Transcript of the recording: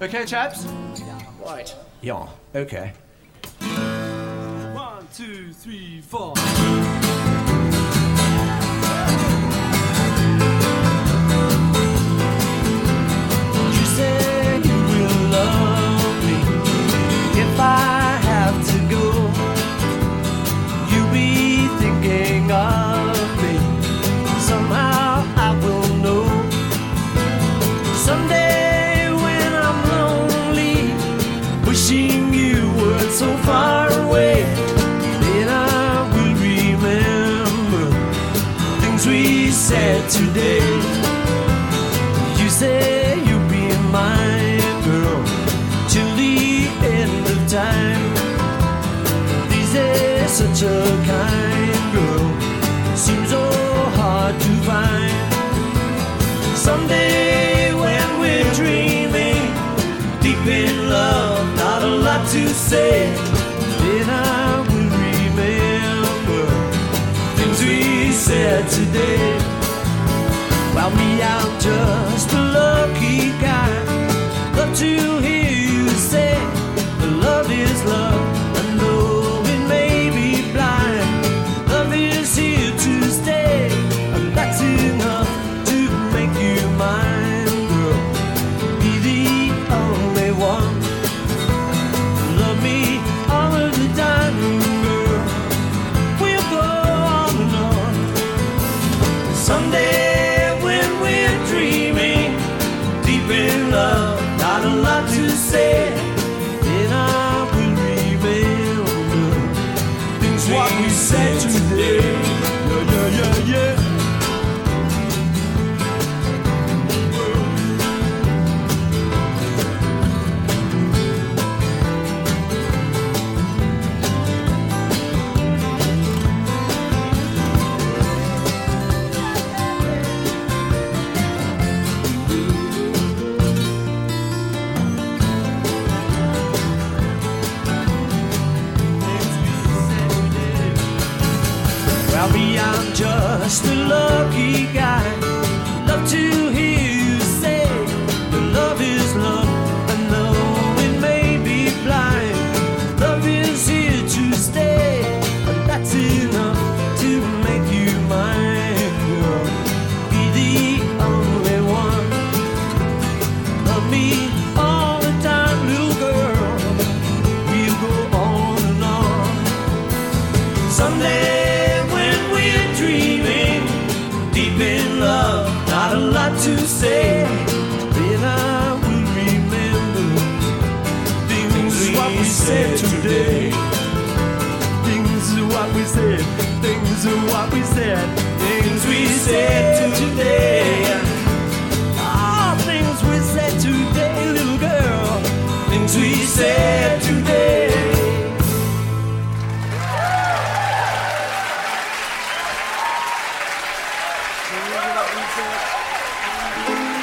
Okay, chaps? Right. Yeah, okay. 1, 2, 3, 4. You said you will love me if I have to go. You be thinking of me. Somehow I will know. Someday when I'm lonely, wishing you weren't so far away, then I will remember things we said today. You say you'll be mine, girl, till the end of time. These days, such a kind girl seems so hard to find. Someday when we're dreaming, deep in love, not a lot to say, then I will remember things we said today. Well, me, I'm just a lucky guy. Love to hear you say that love is love. And though it may be blind, love is here to stay. And that's enough to make you mine, girl. Be the only one. Love me all of the time, girl. We'll go on and on. Someday when we're dreaming, deep in love, not a lot to say, then I will remember things what we said today. Yeah, yeah, yeah. Well, me, I'm just a lucky guy. Love to hear you say that love is love. And though it may be blind, love is here to stay. And that's enough to make you mine, girl. Be the only one. Love me all the time, little girl. We'll go on and on. Someday deep in love, not a lot to say, then I will remember things what we said today. Things what we said, things what we said, things we said today. Ah, things we said today, little girl, things we said today. What we said.